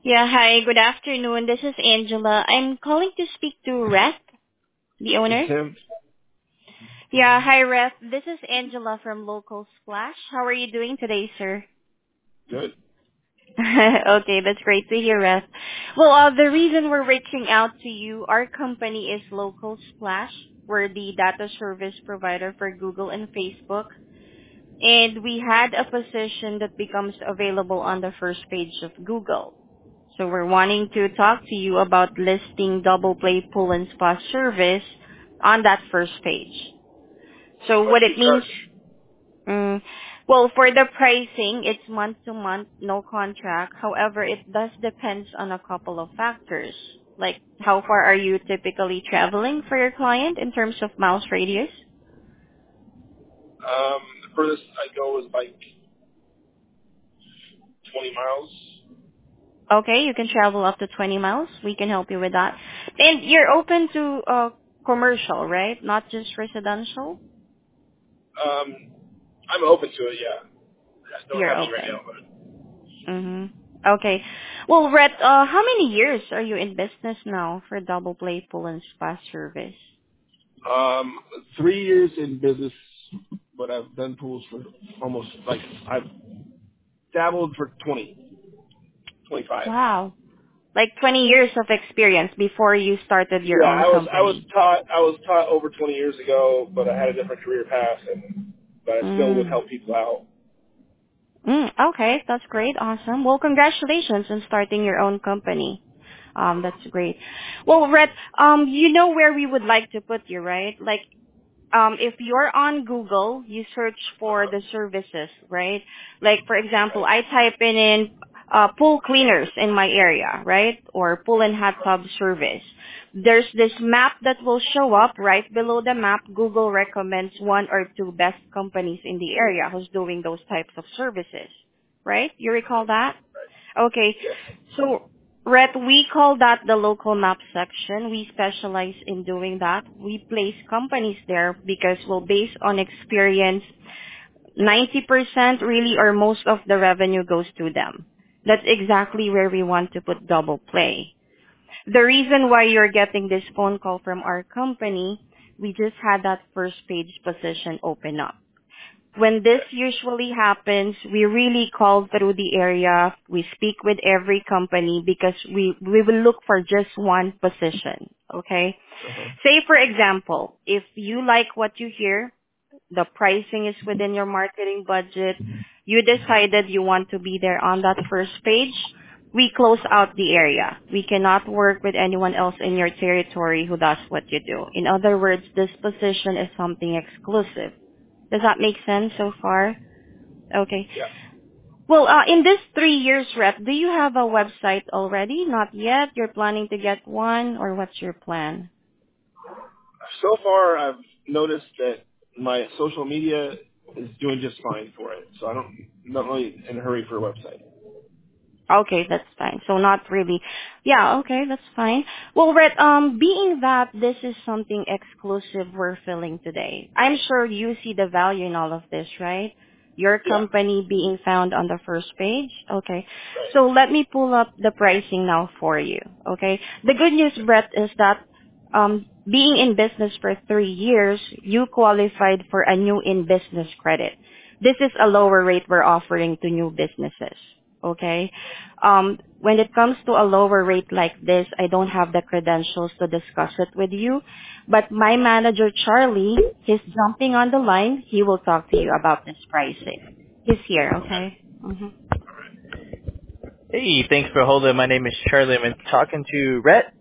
Yeah, hi, good afternoon. This is Angela. I'm calling to speak to Ref, the This owner. is him. Yeah, hi Ref. This is Angela from Local Splash. How are you doing today, sir? Good. Okay, that's great to hear, Ref. Well, the reason we're reaching out to you, our company is Local Splash. We're the data service provider for Google and Facebook. And we had a position that becomes available on the first page of Google. So we're wanting to talk to you about listing double play pull and spa service on that first page. How So much what do you it means, charge? mm, well, for the pricing, it's month to month, no contract. However, it does depends on a couple of factors. Like how far are you typically traveling for your client in terms of miles radius? The furthest I go is like 20 miles. Okay, you can travel up to 20 miles. We can help you with that. And you're open to commercial, right? Not just residential? Um, I'm open to it, yeah. I don't You're have any right now, open. but Mhm. Okay. Well, Rhett, how many years are you in business now for Double Play Pool and Spa service? 3 years in business, but I've done pools for almost, like, I've dabbled for 25. Wow. Like 20 years of experience before you started your Yeah, own company. I was taught over 20 years ago, but I had a different career path, but I still would Mm. help people out. Okay, that's great. Awesome. Well, congratulations on starting your own company. That's great. Well, Rhett, you know where we would like to put you, right? Like if you're on Google, you search for Uh-huh. the services, right? Like for example, Right. I type in pool cleaners in my area, right? Or pool and hot Uh-huh. tub service. There's this map that will show up right below the map. Google recommends one or two best companies in the area who's doing those types of services, right? You recall that? Right. Okay. Yes. So, Rhett, we call that the local map section. We specialize in doing that. We place companies there because, well, based on experience, 90% really or most of the revenue goes to them. That's exactly where we want to put double play. The reason why you're getting this phone call from our company, we just had that first page position open up. When this Okay. usually happens, we really call through the area. We speak with every company because we will look for just one position. Okay? Uh-huh. Say for example, if you like what you hear, the pricing is within your marketing budget, you decided you want to be there on that first page, we close out the area. We cannot work with anyone else in your territory who does what you do. In other words, this position is something exclusive. Does that make sense so far? Okay. Yeah. Well, in this 3 years, Rep, do you have a website already? Not yet. You're planning to get one, or what's your plan? So far, I've noticed that my social media is doing just fine for it. So not really in a hurry for a website. Okay, that's fine. So not really. Yeah, okay, that's fine. Well, Red, being that this is something exclusive we're filling today, I'm sure you see the value in all of this, right? Your Yeah. company being found on the first page. Okay. Right. So let me pull up the pricing now for you. Okay. The good news, Brett, is that being in business for 3 years, you qualified for a new in business credit. This is a lower rate we're offering to new businesses. Okay. When it comes to a lower rate like this, I don't have the credentials to discuss it with you, but my manager, Charlie, he's jumping on the line. He will talk to you about this pricing. He's here, Okay. okay? Hey, thanks for holding. My name is Charlie. I'm talking to Rhett.